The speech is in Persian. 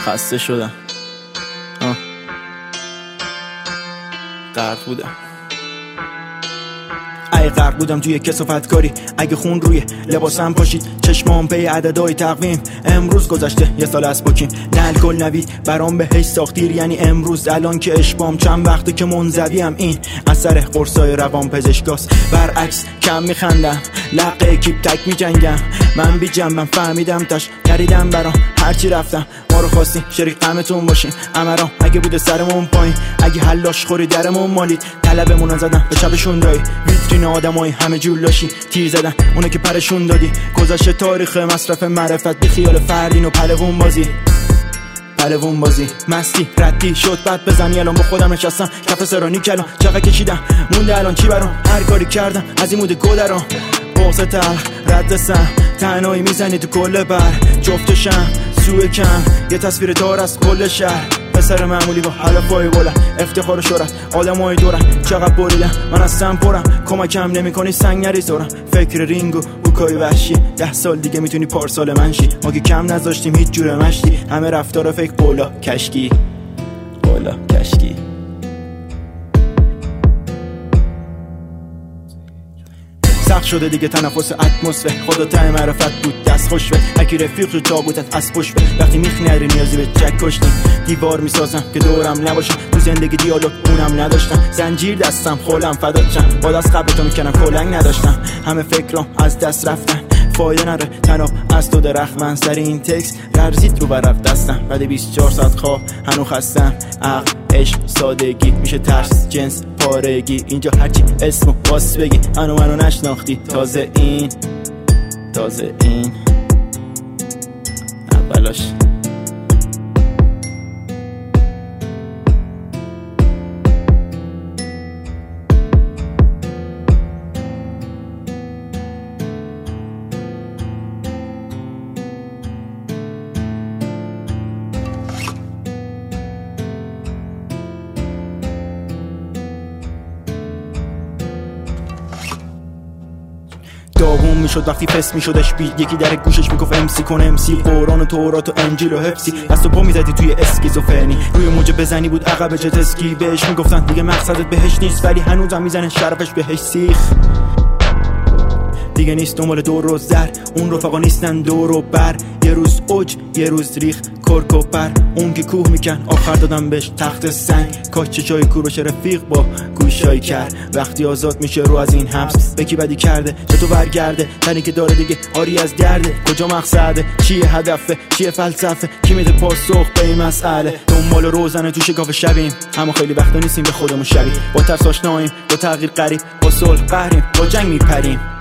خسته شدم، غرق بودم. ای غرق بودم توی کثافت کاری، اگه خون روی لباسم پاشید، چشمام پی عددهای تقویم. امروز گذشته یه سال از پاکیم، نه الکل نوید برام بهش ساختیر، یعنی امروز الان که اشبام چند وقته که منزویم. این اثر قرصای روان پزشکاست، برعکس کم میخندم، لقه اکیپ تک میجنگم. من بی جنبم فهمیدم تاش نریدم برام، هرچی رفتم ما رو خواستی شریک غمتون باشیم. امرا اگه بوده سرمون پایین، اگه حلاش خوری درمون مالید، طلبمون زدن به چپشون دایی، ویترین آدمای همه جولاشی تیر زدن اونه که پرشون دادی. گذشته تاریخ مصرف معرفت، بی خیال فردین و پلوون بازی مستی ردی شد بعد بزنی. الان با خودم نشستم کف سرانی کلام، چقدر کشیدم مونده الان چی برام، هر کاری کردم از این موده گذرام. بغض تلخ رد سم تنهایی میزنی تو کل بر، جفتشم سوء کم یه تصویر دار از کل شهر. پسر معمولی با حلفای بلند، افتخار و شهرت آدمای دورم، چقدر بریدم من از سم پرم، کمکم نمی‌کنی سنگ نریزارم. فکر رینگو اوکای وحشی، 10 سال دیگه میتونی پارسال منشی. ما که کم نذاشتیم هیچ جوره مشتی، همه رفتار فکر قولا کشکی. سخت شده دیگه تنفس اتمسفر، خدا ته معرفت بود دست خوش به هکی رفیق شد تابوتت از پشت به. وقتی میخنری نیازی به جک کشتی، دیوار میسازم که دورم نباشم. تو زندگی دیالوگ اونم نداشتم، زنجیر دستم خولم فدات شم، با دست قبل تو میکنم کلنگ نداشتم. همه فکرام از دست رفتن، فایده نره تناب از تو درخت. من سر این تکس لرزید رو برف دستم، بعد 24 ساعت خواب هنو خستم. عقل عشق سادگی میشه ترس جنس پارگی، اینجا هرچی اسمو باس بگی منو نشناختی. تازه این اولاش. داغون میشد وقتی فس میشدش بید، یکی در گوشش میگفت امسی کن امسی، قرآن و تورات و انجیل و حفظی. دست و پا میزدی توی اسکیزوفرنی، روی موج بزنی بود عقب جت اسکی. بهش میگفتن دیگه مقصدت بهش نیست، ولی هنوزم میزنه شرفش بهش سیخ. دیگه نیست دنبال دور و زر، اون رفقا نیستن دور و بر. یه روز اوج یه روز ریخ کرک و پر، اون که کوه میکن آخر دادم بهش تخت سنگ. کاش چشای کوروش رفیق با گوشای کرد، وقتی آزاد میشه رو از این حبس. به کی بدی کرده چه تو برگرده، تنی که داره دیگه آری از درده. کجا مقصده چیه هدفه چیه فلسفه، کی میده پاسخ به این مسئله. دنبال روزنه تو شکاف شبیم، اما خیلی وقتا نیستیم به خودمون شبیه. با ترس آشناییم با تغییر غریب، با صلح قهریم با جنگ میپریم.